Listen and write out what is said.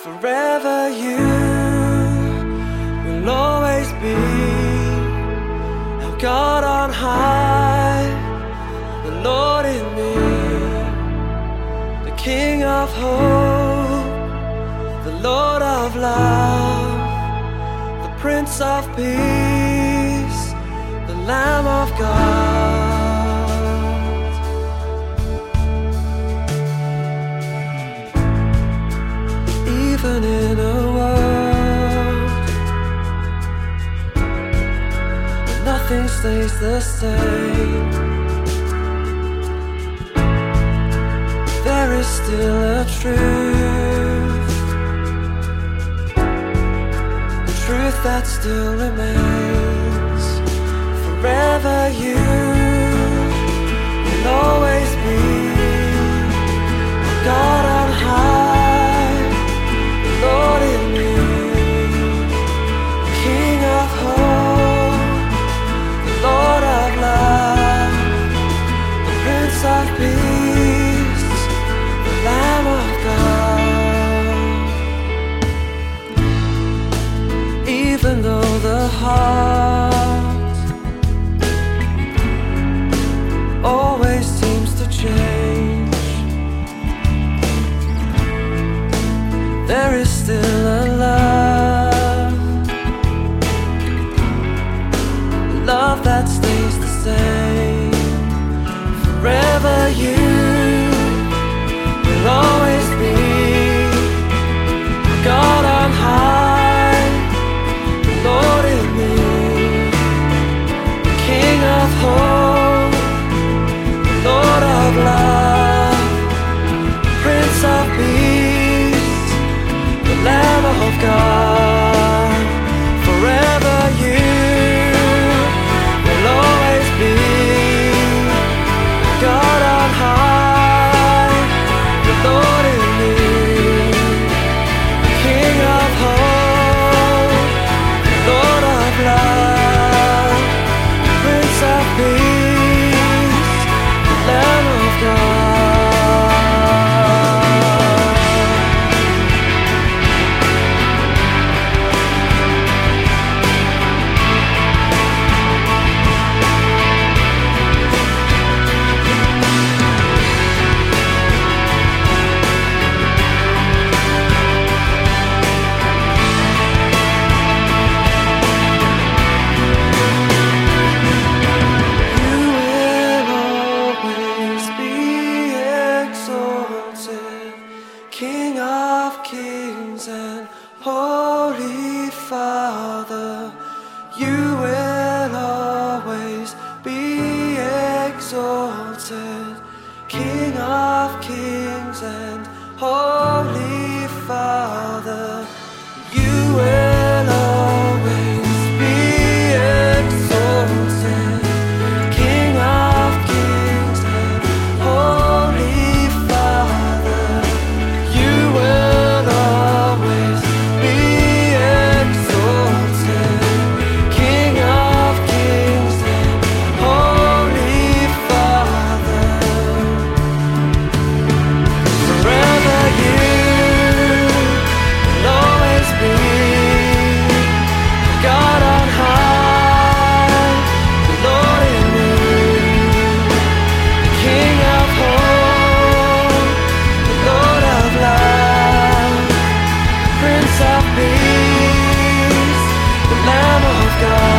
Forever you will always be our God on high, the Lord in me, the King of hope, the Lord of love, the Prince of peace, the Lamb of God. Even in a world where nothing stays the same, there is still a truth that still remains. Forever you will always be God on high, Lord in me, King of hope, the Lord of love, the Prince of peace, the Lamb of God. Even though the heart always seems to change, there is still a love that stays the same. Forever you will always be God on high, the Lord in me, the King of hope, the Lord of love, the Prince of peace, the Lamb of God. Forever you will always be God on high, the Lord in me, the King of hope, the Lord of love, the Prince of peace, the Lamb of God. King of kings and Holy Father, you will always be exalted. King of kings and Holy Father, you will always be exalted. King of kings and Holy Father, you will always be exalted. King of kings and Holy Father, forever you will always be God on high, the Lord in me, the King of hope, the Lord of love, Prince of peace, the Lamb of God.